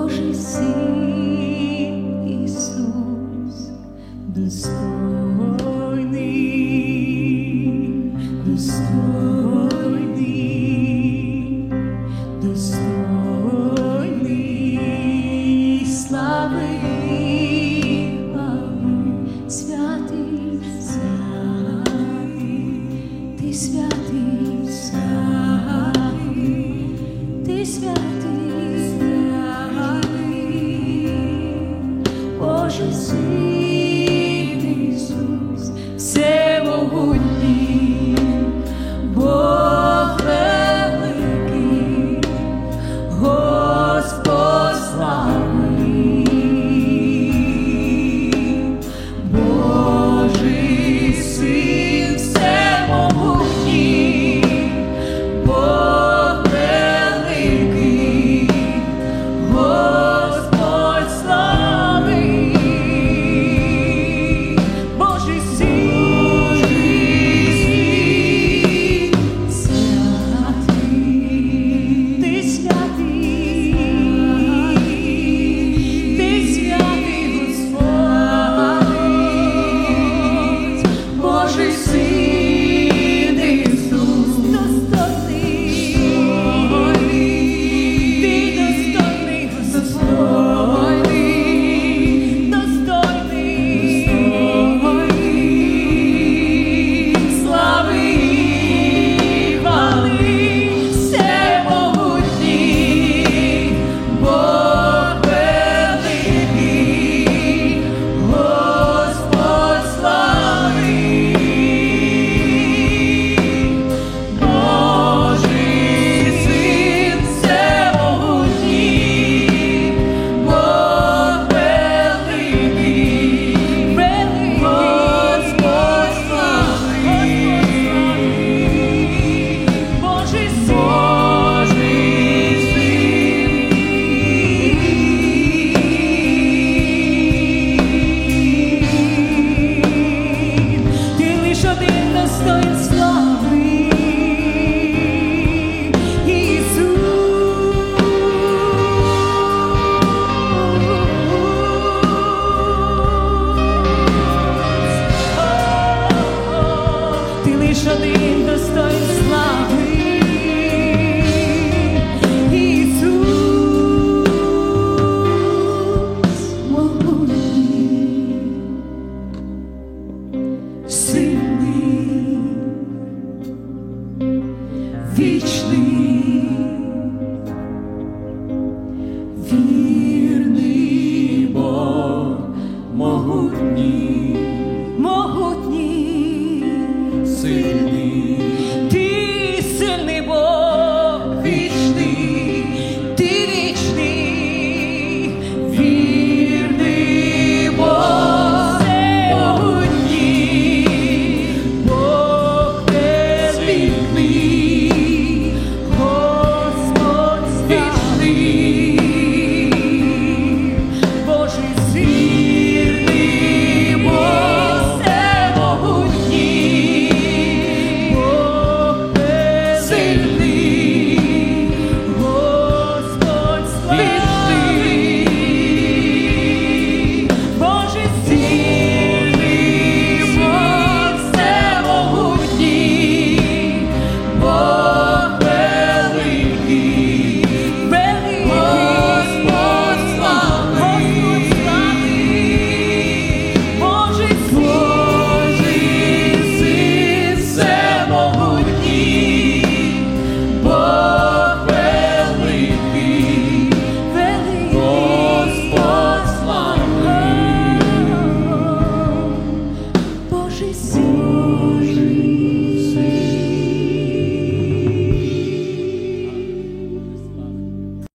Божий Син Ісус, достойний, достойний, достойний слави і хвали, святий, святий, ти святий, святий, ти святий, святий, Божий Син Ісус, всемогутній, Бог великий, Господь славний, Божий Син всемогутній, Бог великий, Господь славний, Божий Син святий, ти святий, ти святий, Господь, Божий Син Ісус, достойний, ти достойний, достойний, достойний, слави і хвали, всемогутній, Бог великий, Господь славний, Божий Син всемогутній, Бог великий, Господь славний, Божий Син, ти лиш один достоїн слави, Ісус. Ти лиш один достоїн слави, Ісус, могутній, сильний, вічний, вірний Бог, могутній, могутній, сильний, ти сильний Бог, вічний, ти вічний, вірний Бог, могутній, Бог великий, Господь вічний, Божий сильний Бог, всемогутній, Бог сильний, Господь славний, Божий сильний Бог, всемогутній, Бог великий, Господь славний, Божий Син всемогутній, Бог великий, Господь славний, Божий Син.